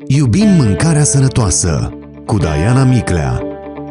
Iubim mâncarea sănătoasă cu Diana Miclea.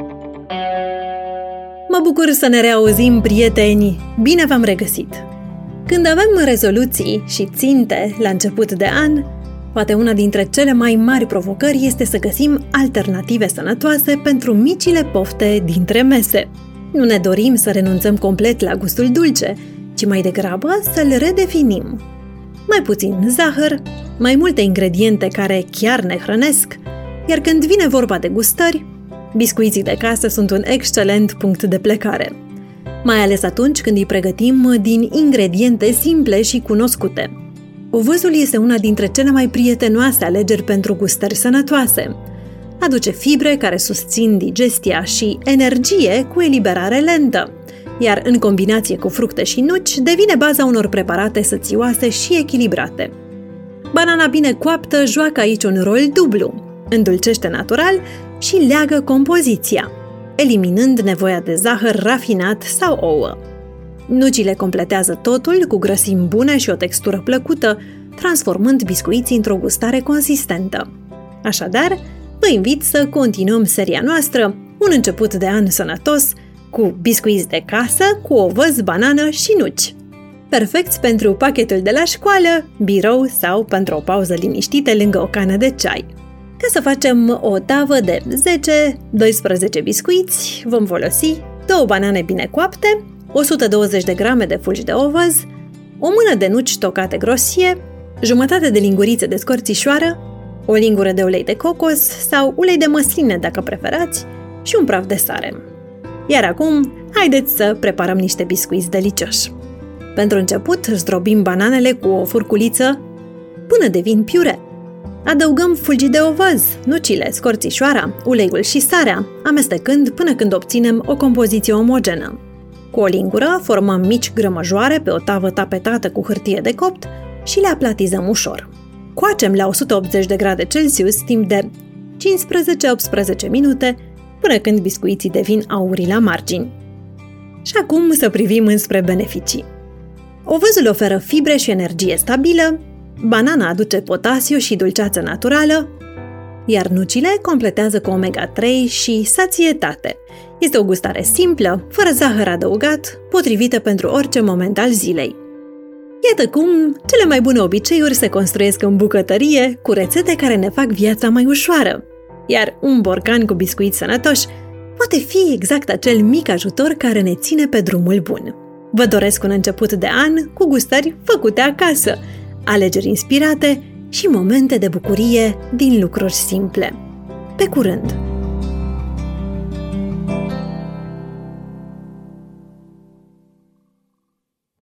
Mă bucur să ne reauzim, prieteni! Bine v-am regăsit! Când avem rezoluții și ținte la început de an, poate una dintre cele mai mari provocări este să găsim alternative sănătoase pentru micile pofte dintre mese. Nu ne dorim să renunțăm complet la gustul dulce, ci mai degrabă să-l redefinim. Mai puțin zahăr, mai multe ingrediente care chiar ne hrănesc, iar când vine vorba de gustări, biscuiții de casă sunt un excelent punct de plecare. Mai ales atunci când îi pregătim din ingrediente simple și cunoscute. Ovăzul este una dintre cele mai prietenoase alegeri pentru gustări sănătoase. Aduce fibre care susțin digestia și energie cu eliberare lentă, iar în combinație cu fructe și nuci devine baza unor preparate sățioase și echilibrate. Banana bine coaptă joacă aici un rol dublu, îndulcește natural și leagă compoziția, eliminând nevoia de zahăr rafinat sau ouă. Nucile completează totul cu grăsimi bune și o textură plăcută, transformând biscuiții într-o gustare consistentă. Așadar, vă invit să continuăm seria noastră, un început de an sănătos, cu biscuiți de casă, cu ovăz, banană și nuci. Perfecți pentru pachetul de la școală, birou sau pentru o pauză liniștită lângă o cană de ceai. Ca să facem o tavă de 10-12 biscuiți, vom folosi 2 banane bine coapte, 120 de grame de fulgi de ovăz, o mână de nuci tocate grosie, jumătate de lingurițe de scorțișoară, o lingură de ulei de cocos sau ulei de măsline dacă preferați și un praf de sare. Iar acum, haideți să preparăm niște biscuiți delicioși. Pentru început, zdrobim bananele cu o furculiță până devin piure. Adăugăm fulgii de ovăz, nucile, scorțișoara, uleiul și sarea, amestecând până când obținem o compoziție omogenă. Cu o lingură formăm mici grămăjoare pe o tavă tapetată cu hârtie de copt și le aplatizăm ușor. Coacem la 180 de grade Celsius timp de 15-18 minute până când biscuiții devin aurii la margini. Și acum să privim înspre beneficii. Ovăzul oferă fibre și energie stabilă, banana aduce potasiu și dulceață naturală, iar nucile completează cu omega-3 și sațietate. Este o gustare simplă, fără zahăr adăugat, potrivită pentru orice moment al zilei. Iată cum cele mai bune obiceiuri se construiesc în bucătărie cu rețete care ne fac viața mai ușoară. Iar un borcan cu biscuiți sănătoși poate fi exact acel mic ajutor care ne ține pe drumul bun. Vă doresc un început de an cu gustări făcute acasă, alegeri inspirate și momente de bucurie din lucruri simple. Pe curând!